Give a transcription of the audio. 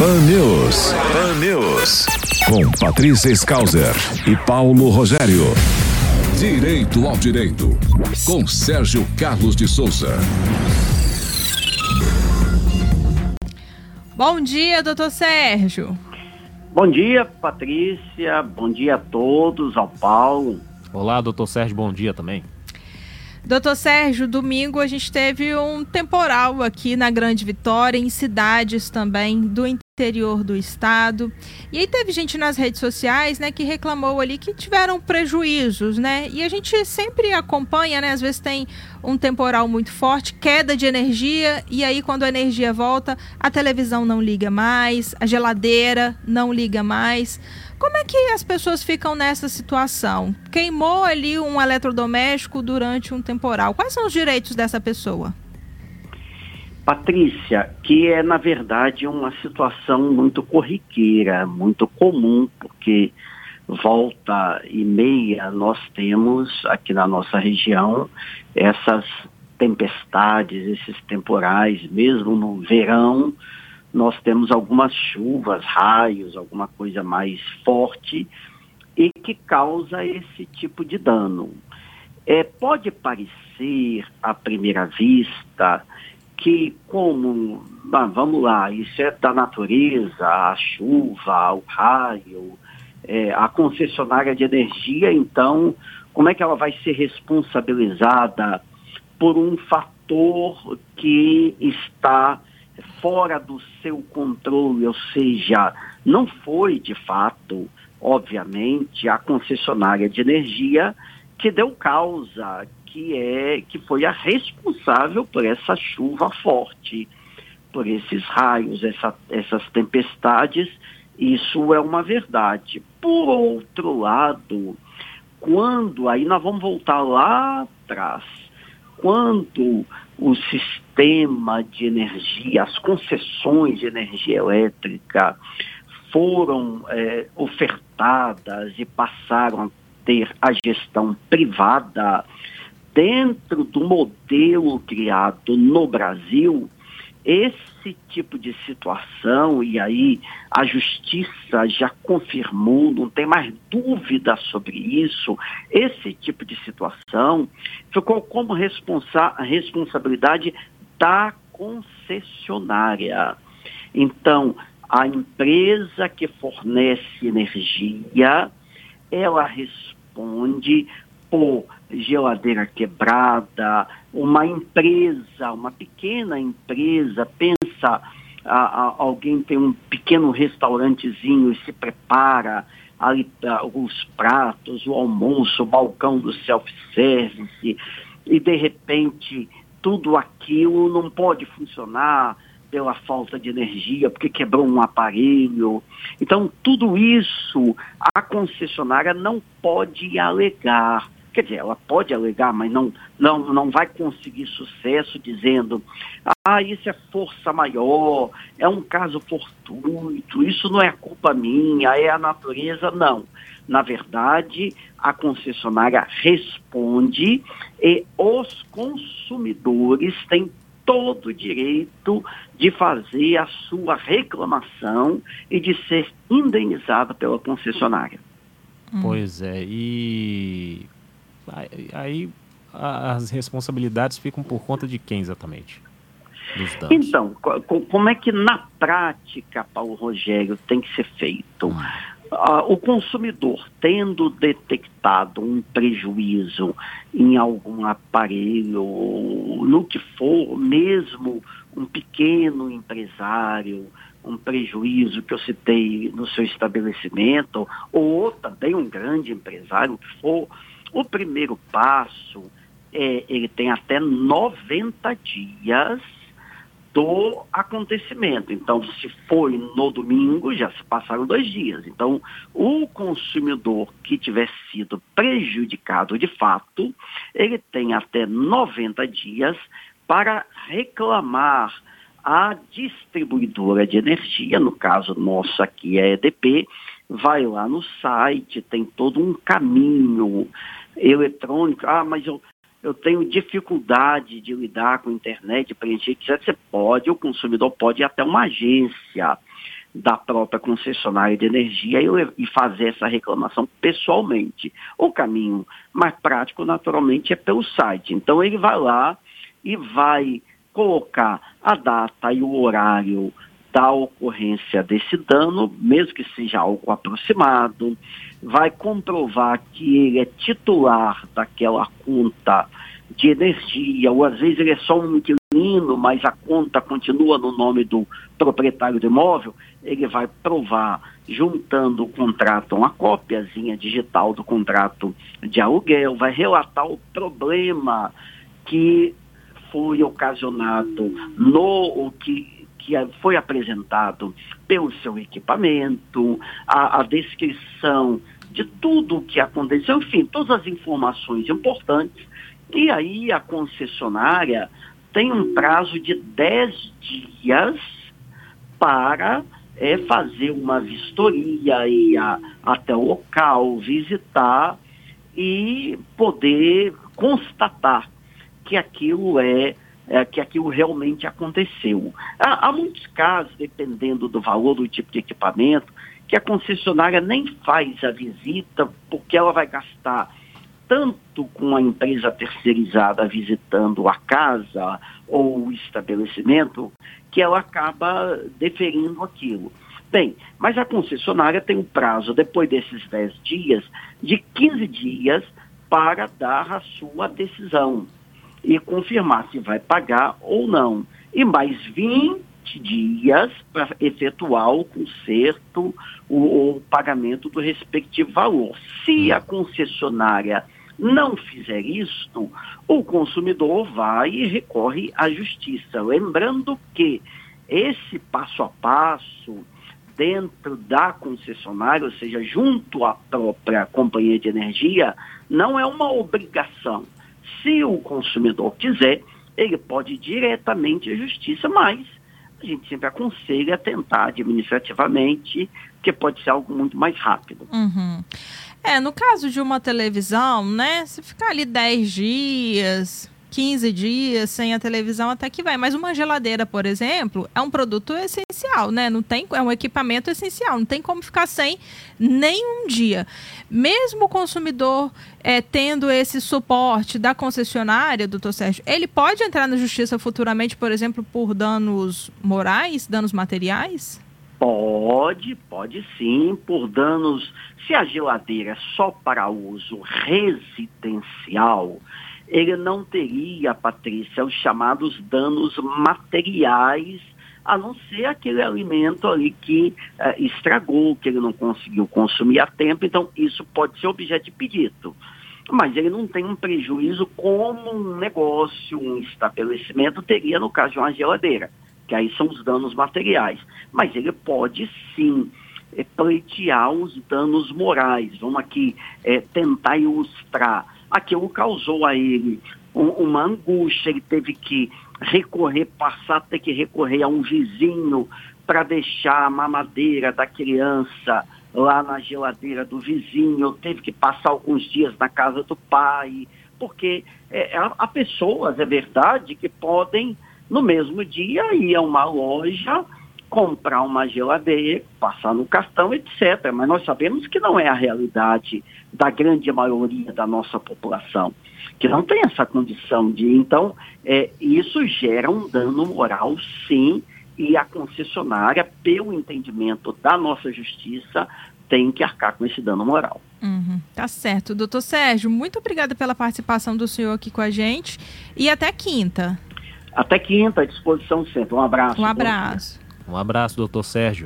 Pan News. Com Patrícia Skauser e Paulo Rogério. Direito ao Direito, com Sérgio Carlos de Souza. Bom dia, doutor Sérgio. Bom dia, Patrícia. Bom dia a todos, ao Paulo. Olá, doutor Sérgio, bom dia também. Doutor Sérgio, domingo a gente teve um temporal aqui na Grande Vitória, em cidades também do interior do estado. E aí teve gente nas redes sociais, né, que reclamou ali que tiveram prejuízos, né? E a gente sempre acompanha, né? Às vezes tem um temporal muito forte, queda de energia, e aí quando a energia volta, a televisão não liga mais, a geladeira não liga mais. Como é que as pessoas ficam nessa situação? Queimou ali um eletrodoméstico durante um temporal. Quais são os direitos dessa pessoa? Patrícia, que é na verdade uma situação muito corriqueira, muito comum, porque volta e meia nós temos aqui na nossa região essas tempestades, esses temporais, mesmo no verão. Nós temos algumas chuvas, raios, alguma coisa mais forte e que causa esse tipo de dano. Pode parecer, à primeira vista, que vamos lá, isso é da natureza, a chuva, o raio, a concessionária de energia, então, como é que ela vai ser responsabilizada por um fator que está fora do seu controle, ou seja, não foi de fato, obviamente, a concessionária de energia que deu causa, que foi a responsável por essa chuva forte, por esses raios, essas tempestades. Isso é uma verdade. Por outro lado, aí nós vamos voltar lá atrás, quando o sistema de energia, as concessões de energia elétrica foram ofertadas e passaram a ter a gestão privada, dentro do modelo criado no Brasil, esse tipo de situação, e aí a justiça já confirmou, não tem mais dúvida sobre isso, esse tipo de situação ficou como responsabilidade da concessionária. Então, a empresa que fornece energia, ela responde por geladeira quebrada, uma pequena empresa, pensa, alguém tem um pequeno restaurantezinho e se prepara ali os pratos, o almoço, o balcão do self-service, e de repente tudo aquilo não pode funcionar pela falta de energia, porque quebrou um aparelho. Então, tudo isso a concessionária não pode alegar. Quer dizer, ela pode alegar, mas não vai conseguir sucesso dizendo isso é força maior, é um caso fortuito, isso não é culpa minha, é a natureza. Não. Na verdade, a concessionária responde e os consumidores têm todo o direito de fazer a sua reclamação e de ser indenizado pela concessionária. Pois é, e aí as responsabilidades ficam por conta de quem exatamente? Dos danos. Então, como é que na prática, Paulo Rogério, tem que ser feito? O consumidor, tendo detectado um prejuízo em algum aparelho, no que for, mesmo um pequeno empresário, um prejuízo que eu citei no seu estabelecimento, ou também um grande empresário, o que for, o primeiro passo ele tem até 90 dias do acontecimento. Então, se foi no domingo, já se passaram 2 dias. Então, o consumidor que tiver sido prejudicado de fato, ele tem até 90 dias para reclamar à distribuidora de energia, no caso nosso aqui é a EDP, vai lá no site, tem todo um caminho eletrônico. Mas eu tenho dificuldade de lidar com a internet, preencher, etc. Você pode, o consumidor pode ir até uma agência da própria concessionária de energia e fazer essa reclamação pessoalmente. O caminho mais prático, naturalmente, é pelo site. Então, ele vai lá e vai colocar a data e o horário da ocorrência desse dano, mesmo que seja algo aproximado, vai comprovar que ele é titular daquela conta de energia, ou às vezes ele é só um inquilino, mas a conta continua no nome do proprietário do imóvel. Ele vai provar, juntando o contrato, uma cópiazinha digital do contrato de aluguel, vai relatar o problema que foi ocasionado que foi apresentado pelo seu equipamento, a descrição de tudo o que aconteceu, enfim, todas as informações importantes. E aí a concessionária tem um prazo de 10 dias para fazer uma vistoria, ir até o local, visitar e poder constatar que aquilo que aquilo realmente aconteceu. Há muitos casos, dependendo do valor do tipo de equipamento, que a concessionária nem faz a visita porque ela vai gastar tanto com a empresa terceirizada visitando a casa ou o estabelecimento, que ela acaba deferindo aquilo. Bem, mas a concessionária tem um prazo, depois desses 10 dias, de 15 dias para dar a sua decisão e confirmar se vai pagar ou não. E mais 20 dias para efetuar o conserto, o pagamento do respectivo valor. Se a concessionária não fizer isto, o consumidor vai e recorre à justiça. Lembrando que esse passo a passo dentro da concessionária, ou seja, junto à própria companhia de energia, não é uma obrigação. Se o consumidor quiser, ele pode ir diretamente à justiça, mas a gente sempre aconselha a tentar administrativamente, que pode ser algo muito mais rápido. Uhum. No caso de uma televisão, né, se ficar ali 10 dias, 15 dias sem a televisão até que vai. Mas uma geladeira, por exemplo, é um produto essencial, né? É um equipamento essencial, não tem como ficar sem nem um dia. Mesmo o consumidor tendo esse suporte da concessionária, doutor Sérgio, ele pode entrar na justiça futuramente, por exemplo, por danos morais, danos materiais? Pode sim, por danos. Se a geladeira é só para uso residencial, ele não teria, Patrícia, os chamados danos materiais, a não ser aquele alimento ali que estragou, que ele não conseguiu consumir a tempo. Então, isso pode ser objeto de pedido. Mas ele não tem um prejuízo como um negócio, um estabelecimento teria no caso de uma geladeira, que aí são os danos materiais. Mas ele pode sim pleitear os danos morais. Vamos aqui tentar ilustrar. Aquilo causou a ele uma angústia, ele teve que passar a ter que recorrer a um vizinho para deixar a mamadeira da criança lá na geladeira do vizinho, teve que passar alguns dias na casa do pai, porque há pessoas, é verdade, que podem, no mesmo dia, ir a uma loja, comprar uma geladeira, passar no cartão, etc. Mas nós sabemos que não é a realidade da grande maioria da nossa população, que não tem essa condição de... Então, isso gera um dano moral, sim, e a concessionária, pelo entendimento da nossa justiça, tem que arcar com esse dano moral. Tá certo. Doutor Sérgio, muito obrigada pela participação do senhor aqui com a gente e até quinta. Até quinta, à disposição sempre. Um abraço. Um abraço. Um abraço, doutor Sérgio.